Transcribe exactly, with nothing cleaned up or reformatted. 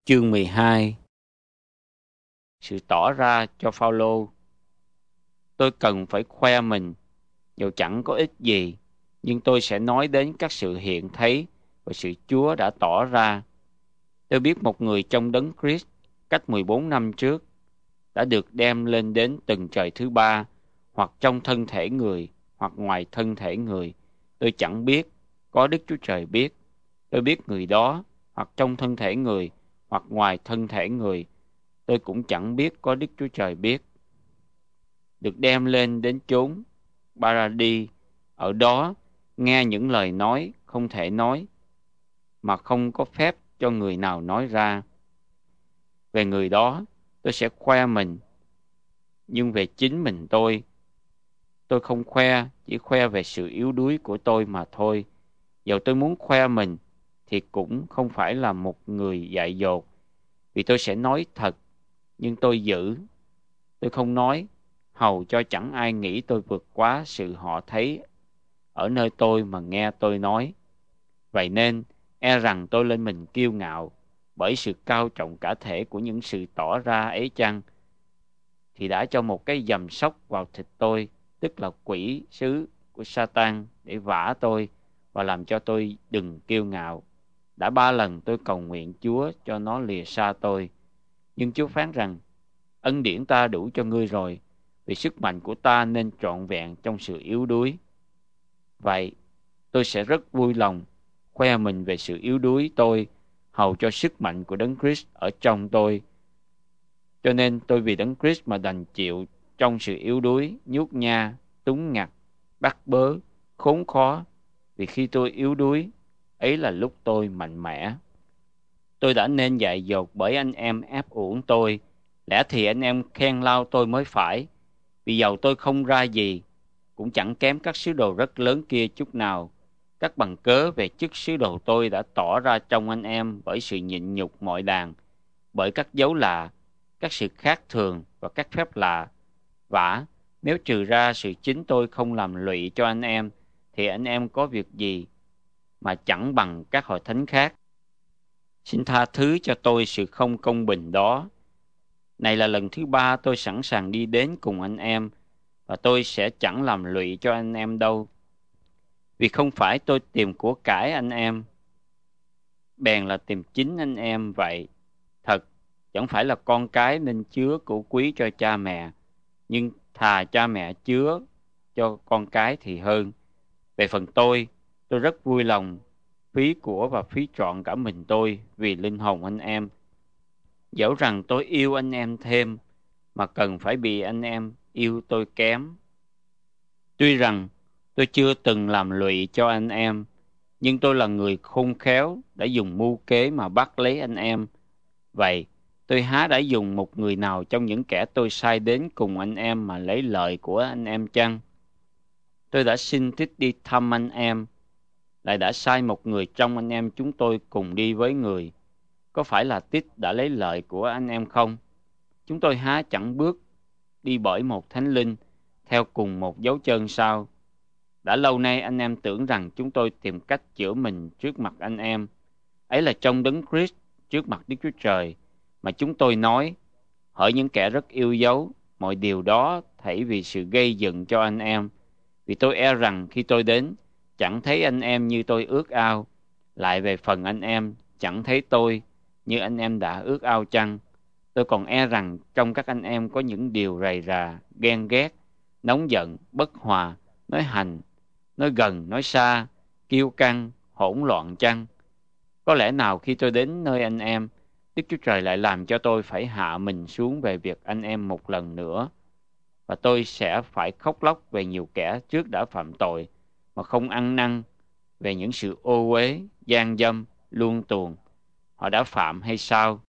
Chương mười hai. Sự tỏ ra cho Phao-lô. Tôi cần phải khoe mình, dù chẳng có ích gì, nhưng tôi sẽ nói đến các sự hiện thấy và sự Chúa đã tỏ ra. Tôi biết một người trong Đấng Christ cách mười bốn năm trước đã được đem lên đến tầng trời thứ ba, hoặc trong thân thể người, hoặc ngoài thân thể người. Tôi chẳng biết, có Đức Chúa Trời biết. Tôi biết người đó, hoặc trong thân thể người, hoặc ngoài thân thể người. Tôi cũng chẳng biết, có Đức Chúa Trời biết. Được đem lên đến chốn Paradis, ở đó nghe những lời nói không thể nói, mà không có phép cho người nào nói ra. Về người đó, tôi sẽ khoe mình, nhưng về chính mình tôi, tôi không khoe, chỉ khoe về sự yếu đuối của tôi mà thôi. Dẫu tôi muốn khoe mình, thì cũng không phải là một người dại dột, vì tôi sẽ nói thật, nhưng tôi giữ. Tôi không nói, hầu cho chẳng ai nghĩ tôi vượt quá sự họ thấy ở nơi tôi mà nghe tôi nói. Vậy nên, e rằng tôi lên mình kiêu ngạo, bởi sự cao trọng cả thể của những sự tỏ ra ấy chăng, thì đã cho một cái dầm sóc vào thịt tôi, tức là quỷ sứ của Satan, để vả tôi và làm cho tôi đừng kiêu ngạo. Đã ba lần tôi cầu nguyện Chúa cho nó lìa xa tôi, nhưng Chúa phán rằng: ân điển ta đủ cho ngươi rồi, vì sức mạnh của ta nên trọn vẹn trong sự yếu đuối. Vậy, tôi sẽ rất vui lòng khoe mình về sự yếu đuối tôi, hầu cho sức mạnh của Đấng Christ ở trong tôi. Cho nên tôi vì Đấng Christ mà đành chịu trong sự yếu đuối, nhút nha, túng ngặt, bắt bớ, khốn khó, vì khi tôi yếu đuối, ấy là lúc tôi mạnh mẽ. Tôi đã nên dại dột bởi anh em ép uổng tôi, lẽ thì anh em khen lao tôi mới phải, vì dầu tôi không ra gì, cũng chẳng kém các sứ đồ rất lớn kia chút nào. Các bằng cớ về chức sứ đồ tôi đã tỏ ra trong anh em bởi sự nhịn nhục mọi đàn, bởi các dấu lạ, các sự khác thường và các phép lạ. Vả, nếu trừ ra sự chính tôi không làm lụy cho anh em, thì anh em có việc gì mà chẳng bằng các hội thánh khác. Xin tha thứ cho tôi sự không công bình đó. Này là lần thứ ba tôi sẵn sàng đi đến cùng anh em, và tôi sẽ chẳng làm lụy cho anh em đâu. Vì không phải tôi tìm của cải anh em, bèn là tìm chính anh em vậy. Thật, chẳng phải là con cái nên chứa của quý cho cha mẹ, nhưng thà cha mẹ chứa cho con cái thì hơn. Về phần tôi, tôi rất vui lòng phí của và phí trọn cả mình tôi vì linh hồn anh em. Dẫu rằng tôi yêu anh em thêm, mà cần phải bị anh em yêu tôi kém. Tuy rằng tôi chưa từng làm lụy cho anh em, nhưng tôi là người khôn khéo đã dùng mưu kế mà bắt lấy anh em. Vậy, tôi há đã dùng một người nào trong những kẻ tôi sai đến cùng anh em mà lấy lợi của anh em chăng? Tôi đã xin Tít đi thăm anh em, lại đã sai một người trong anh em chúng tôi cùng đi với người. Có phải là Tít đã lấy lợi của anh em không? Chúng tôi há chẳng bước đi bởi một thánh linh, theo cùng một dấu chân sao? Đã lâu nay anh em tưởng rằng chúng tôi tìm cách chữa mình trước mặt anh em. Ấy là trong Đấng Christ, trước mặt Đức Chúa Trời, mà chúng tôi nói, hỡi những kẻ rất yêu dấu, mọi điều đó thảy vì sự gây dựng cho anh em. Vì tôi e rằng khi tôi đến, chẳng thấy anh em như tôi ước ao, lại về phần anh em, chẳng thấy tôi như anh em đã ước ao chăng. Tôi còn e rằng trong các anh em có những điều rầy rà, ghen ghét, nóng giận, bất hòa, nói hành, nói gần, nói xa, kiêu căng, hỗn loạn chăng. Có lẽ nào khi tôi đến nơi anh em, Đức Chúa Trời lại làm cho tôi phải hạ mình xuống về việc anh em một lần nữa, và tôi sẽ phải khóc lóc về nhiều kẻ trước đã phạm tội, mà không ăn năn, về những sự ô uế, gian dâm, luông tuồng họ đã phạm hay sao?